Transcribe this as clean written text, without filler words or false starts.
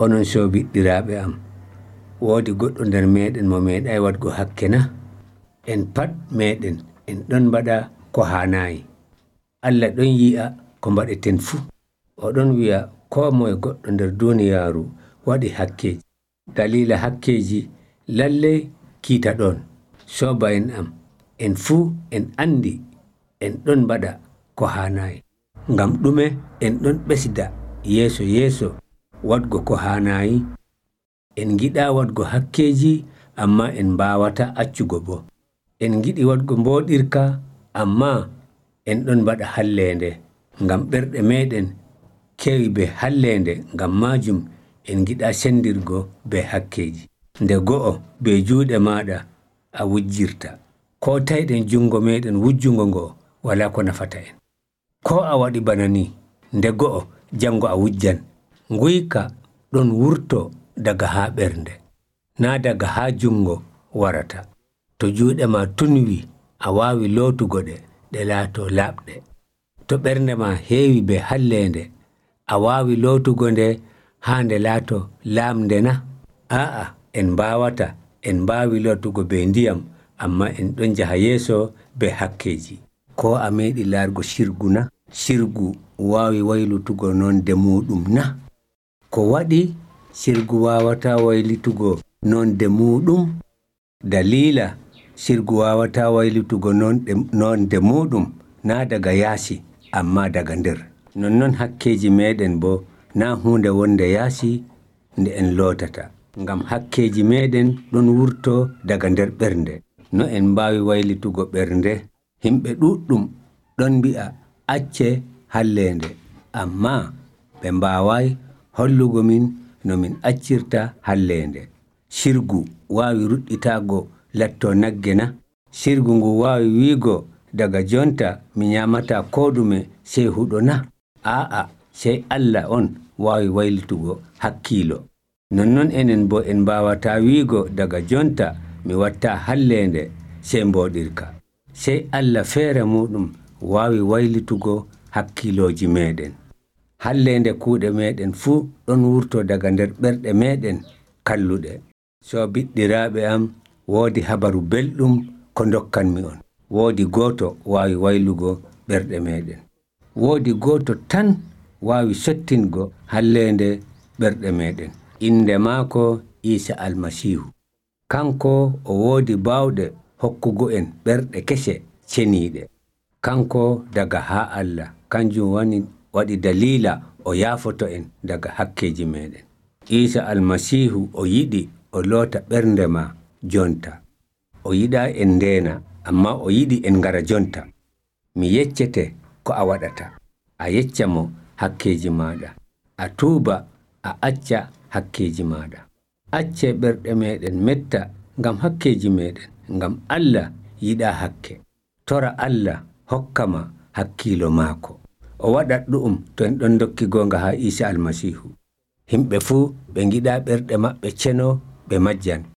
Onon sobiɗɗiraaɓe am, woodi goɗɗo nder meɗen mo meeɗay waɗgo hakke na? En pat meɗen en ɗon mbaɗa ko haanayi. Allah ɗon yi'a ko mbaɗeten fuu. Oɗon wi'a ko moye goɗɗo nder duniyaaru waɗi hakkeji. Dalila hakkeji lallay kiita ɗon. Sobayen am, en fuu en andi en ɗon mbaɗa ko haanayi. Ngam ɗume en ɗon ɓesda yeeso waɗgo ko haanayi. En giɗa waɗgo hakkeji amma en mbawata accugo bo. En giɗi waɗgo mboɗirka amma en ɗon mbaɗa hallende. Ngam ɓerɗe meɗen kewi be hallende, ngam majum en giɗa sendirgo be hakkeji. Nde go'o be juuɗe maɗa a wujjirta. Ko tayɗen jungo meɗen wujjungo ngo wala ko nafata en. Ko a waɗi bana ni, nde go'o jango a wujjan. Nguyka ɗon wurto daga ha ɓernde, na daga ha jungo warata. To juuɗe ma tunwi a wawi lootugo ɗe laato laaɓɗe. To ɓernde ma heewi be hallende a wawi lootugo nde ha nde laato laamde na? A'a, en mbawata, en mbawi lootugo be ndiyam amma en ɗon jaha yeeso be hakkeji. Ko a meɗi largo sirgu na? Sirgu wawi waylutugo nonde muɗum na? Ko waɗi sirgu wawata waylitugo nonde muɗum? Dalila sirgu wawata waylitugo nonde muɗum na daga yaasi amma daga nder. Nonnon hakkeji meɗen bo na hunde wonde yaasi nde en lootata. Ngam hakkeji meɗen ɗon wurto daga nder ɓernde. No en mbawi waylitugo ɓernde? Himɓe ɗuɗɗum ɗon mbi'a acce hallende, amma ɓe mbawai hollugo min no min accirta hallende. Sirgu wawi ruɗɗitago latto nagge na? Sirgu ngu wawi wiigo daga jonta mi nyamata ko ɗume sey huɗo na? A'a, sey Allah on wawi waylitugo hakkilo. Nonnon enen bo en mbawata wiigo daga jonta mi watta hallende sey mboɗirka. Sey Allah feere muɗum wawi waylitugo hakkiloji meɗen. Hallende kuuɗe meɗen fuu ɗon wurto daga nder ɓerɗe meɗen kalluɗe. So biɗɗiraaɓe am, woodi habaru belɗum ko dokkanmi on. Woodi gooto wawi waylugo ɓerɗe meɗen. Woodi gooto tan wawi sottingo hallende ɓerɗe meɗen. Inde maako Isa Almasihu. Kanko o woodi bawɗe hokkugo en ɓerɗe kese ceniiɗe. Kanko daga ha Allah, kanjum waɗi dalila o yaafoto en daga hakkeji meɗen. Isa Almasihu o yiɗi o loota ɓernde ma jonta. O yiɗa en ndena, amma o yiɗi en ngara jonta. Mi yeccete ko a waɗata. A yecca mo hakkeji maɗa. A tuuba, a acca hakkeji maɗa. Acce ɓerɗe meɗen metta ngam hakkeji meɗen, ngam Allah yiɗa hakke. Tora Allah hokkama hakkilo maako. O waɗat ɗu'um to en ɗon dokki gonga ha Isa Almasihu. Himɓe fuu ɓe giɗa ɓerɗe maɓɓe ceno ɓe majjan.